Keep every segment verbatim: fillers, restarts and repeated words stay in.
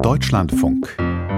Deutschlandfunk.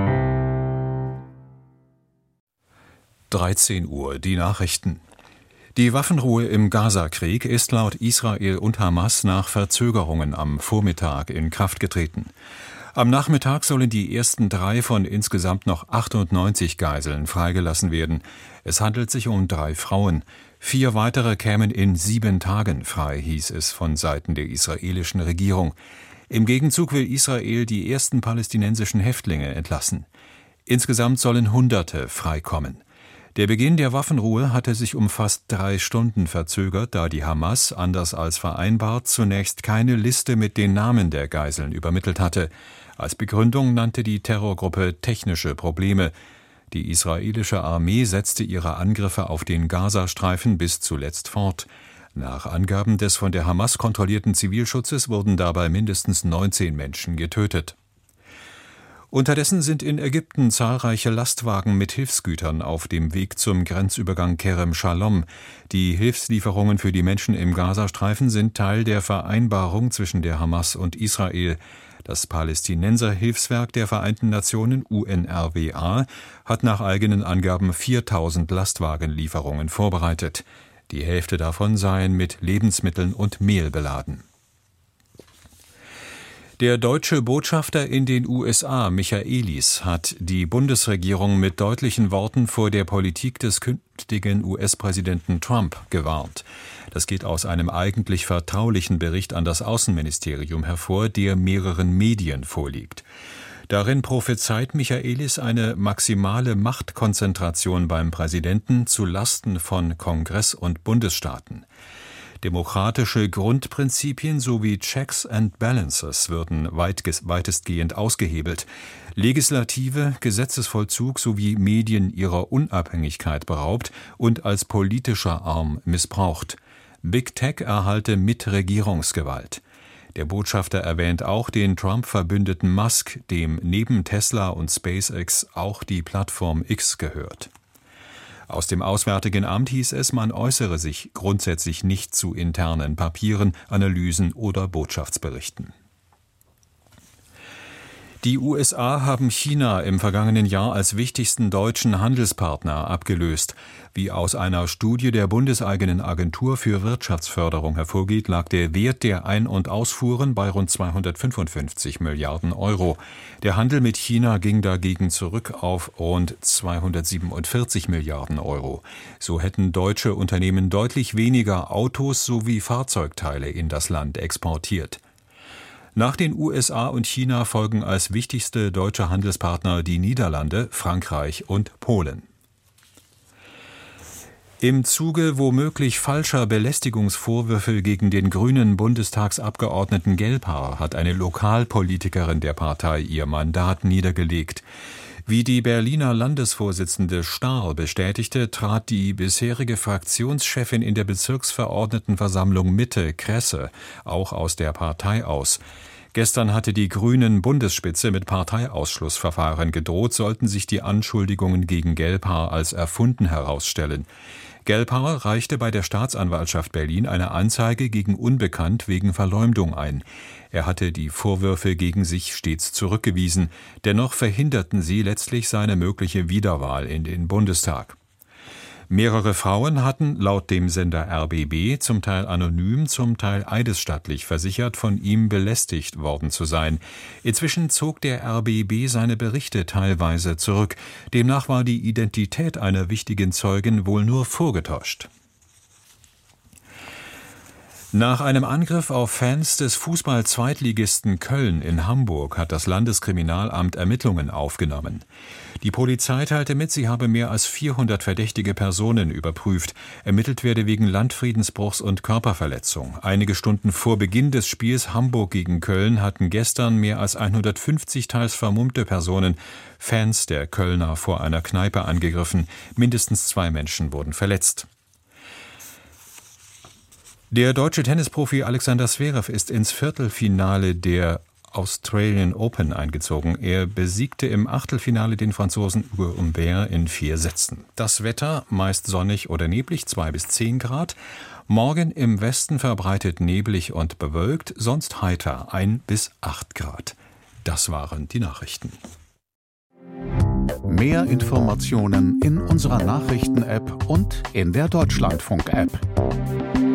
dreizehn Uhr, die Nachrichten. Die Waffenruhe im Gaza-Krieg ist laut Israel und Hamas nach Verzögerungen am Vormittag in Kraft getreten. Am Nachmittag sollen die ersten drei von insgesamt noch achtundneunzig Geiseln freigelassen werden. Es handelt sich um drei Frauen. Vier weitere kämen in sieben Tagen frei, hieß es von Seiten der israelischen Regierung. Im Gegenzug will Israel die ersten palästinensischen Häftlinge entlassen. Insgesamt sollen Hunderte freikommen. Der Beginn der Waffenruhe hatte sich um fast drei Stunden verzögert, da die Hamas, anders als vereinbart, zunächst keine Liste mit den Namen der Geiseln übermittelt hatte. Als Begründung nannte die Terrorgruppe technische Probleme. Die israelische Armee setzte ihre Angriffe auf den Gazastreifen bis zuletzt fort. Nach Angaben des von der Hamas kontrollierten Zivilschutzes wurden dabei mindestens neunzehn Menschen getötet. Unterdessen sind in Ägypten zahlreiche Lastwagen mit Hilfsgütern auf dem Weg zum Grenzübergang Kerem Shalom. Die Hilfslieferungen für die Menschen im Gazastreifen sind Teil der Vereinbarung zwischen der Hamas und Israel. Das Palästinenser-Hilfswerk der Vereinten Nationen U N R W A hat nach eigenen Angaben viertausend Lastwagenlieferungen vorbereitet. Die Hälfte davon seien mit Lebensmitteln und Mehl beladen. Der deutsche Botschafter in den U S A, Michaelis, hat die Bundesregierung mit deutlichen Worten vor der Politik des künftigen U S-Präsidenten Trump gewarnt. Das geht aus einem eigentlich vertraulichen Bericht an das Außenministerium hervor, der mehreren Medien vorliegt. Darin prophezeit Michaelis eine maximale Machtkonzentration beim Präsidenten zu Lasten von Kongress und Bundesstaaten. Demokratische Grundprinzipien sowie Checks and Balances würden weitestgehend ausgehebelt, Legislative, Gesetzesvollzug sowie Medien ihrer Unabhängigkeit beraubt und als politischer Arm missbraucht. Big Tech erhalte Mitregierungsgewalt. Der Botschafter erwähnt auch den Trump-Verbündeten Musk, dem neben Tesla und SpaceX auch die Plattform X gehört. Aus dem Auswärtigen Amt hieß es, man äußere sich grundsätzlich nicht zu internen Papieren, Analysen oder Botschaftsberichten. Die U S A haben China im vergangenen Jahr als wichtigsten deutschen Handelspartner abgelöst. Wie aus einer Studie der bundeseigenen Agentur für Wirtschaftsförderung hervorgeht, lag der Wert der Ein- und Ausfuhren bei rund zweihundertfünfundfünfzig Milliarden Euro. Der Handel mit China ging dagegen zurück auf rund zweihundertsiebenundvierzig Milliarden Euro. So hätten deutsche Unternehmen deutlich weniger Autos sowie Fahrzeugteile in das Land exportiert. Nach den U S A und China folgen als wichtigste deutsche Handelspartner die Niederlande, Frankreich und Polen. Im Zuge womöglich falscher Belästigungsvorwürfe gegen den grünen Bundestagsabgeordneten Gelbhaar hat eine Lokalpolitikerin der Partei ihr Mandat niedergelegt. Wie die Berliner Landesvorsitzende Stahr bestätigte, trat die bisherige Fraktionschefin in der Bezirksverordnetenversammlung Mitte, Kresse, auch aus der Partei aus. Gestern hatte die Grünen-Bundesspitze mit Parteiausschlussverfahren gedroht, sollten sich die Anschuldigungen gegen Gelbhaar als erfunden herausstellen. Gelbhaar reichte bei der Staatsanwaltschaft Berlin eine Anzeige gegen Unbekannt wegen Verleumdung ein. Er hatte die Vorwürfe gegen sich stets zurückgewiesen. Dennoch verhinderten sie letztlich seine mögliche Wiederwahl in den Bundestag. Mehrere Frauen hatten laut dem Sender R B B zum Teil anonym, zum Teil eidesstattlich versichert, von ihm belästigt worden zu sein. Inzwischen zog der R B B seine Berichte teilweise zurück. Demnach war die Identität einer wichtigen Zeugin wohl nur vorgetäuscht. Nach einem Angriff auf Fans des Fußball-Zweitligisten Köln in Hamburg hat das Landeskriminalamt Ermittlungen aufgenommen. Die Polizei teilte mit, sie habe mehr als vierhundert verdächtige Personen überprüft. Ermittelt werde wegen Landfriedensbruchs und Körperverletzung. Einige Stunden vor Beginn des Spiels Hamburg gegen Köln hatten gestern mehr als hundertfünfzig teils vermummte Personen Fans der Kölner vor einer Kneipe angegriffen. Mindestens zwei Menschen wurden verletzt. Der deutsche Tennisprofi Alexander Zverev ist ins Viertelfinale der Australian Open eingezogen. Er besiegte im Achtelfinale den Franzosen Hugo Humbert in vier Sätzen. Das Wetter meist sonnig oder neblig, zwei bis zehn Grad. Morgen im Westen verbreitet neblig und bewölkt, sonst heiter, ein bis acht Grad. Das waren die Nachrichten. Mehr Informationen in unserer Nachrichten-App und in der Deutschlandfunk-App.